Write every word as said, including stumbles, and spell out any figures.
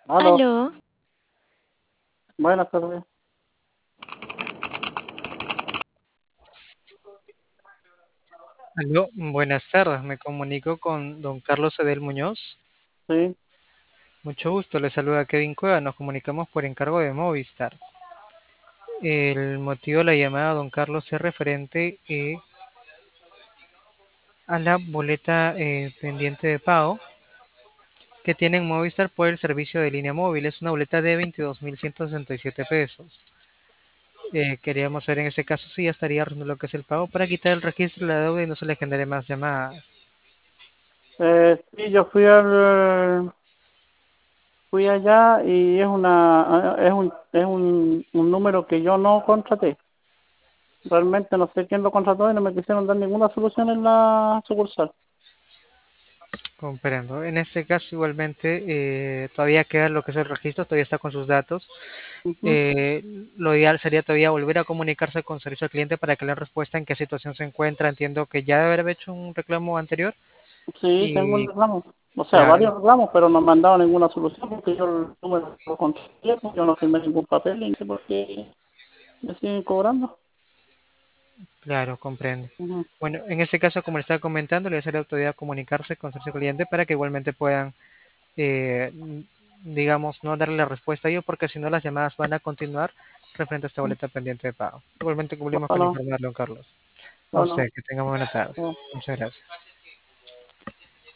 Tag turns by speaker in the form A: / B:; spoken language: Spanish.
A: Aló,
B: Aló,
A: buenas tardes.
C: Aló, buenas tardes. Me comunico con don Carlos Edel Muñoz.
A: Sí,
C: Mucho gusto. Le saluda Kevin Cueva. Nos comunicamos por encargo de Movistar. El motivo de la llamada, don Carlos, es referente eh, a la boleta eh, pendiente de pago que tiene en Movistar por el servicio de línea móvil. Es una boleta de veintidós mil ciento sesenta y siete pesos. Eh, queríamos ver en ese caso si ya estaría realizando lo que es el pago para quitar el registro de la deuda y no se le genere más llamadas.
A: eh, sí, yo fui al, fui allá y es una, es un, es un, un número que yo no contraté. Realmente no sé quién lo contrató y no me quisieron dar ninguna solución en la sucursal.
C: Comprendo. En este caso, igualmente, eh, todavía queda lo que es el registro, todavía está con sus datos.
A: Ujú.
C: Eh, lo ideal sería todavía volver a comunicarse con servicio al cliente para que le den respuesta en qué situación se encuentra. Entiendo que ya debe haber hecho un reclamo anterior
A: Sí, tengo un
C: y,
A: reclamo. O sea,
C: claro,
A: varios reclamos, pero no me han dado ninguna solución porque yo el número lo contraté, porque yo no firmé ningún papel y no sé por qué me siguen cobrando.
C: claro, comprendo.
A: Ujú.
C: Bueno, en este caso, como le estaba comentando, le sería autoridad comunicarse con servicio al cliente para que igualmente puedan, eh, digamos, no darle la respuesta a ellos, porque si no las llamadas van a continuar referente a esta boleta pendiente de pago. Igualmente cumplimos con
A: Bueno,
C: informarle, don Carlos. A
A: bueno,
C: usted, que tenga buena tarde.
A: bueno.
C: Muchas gracias.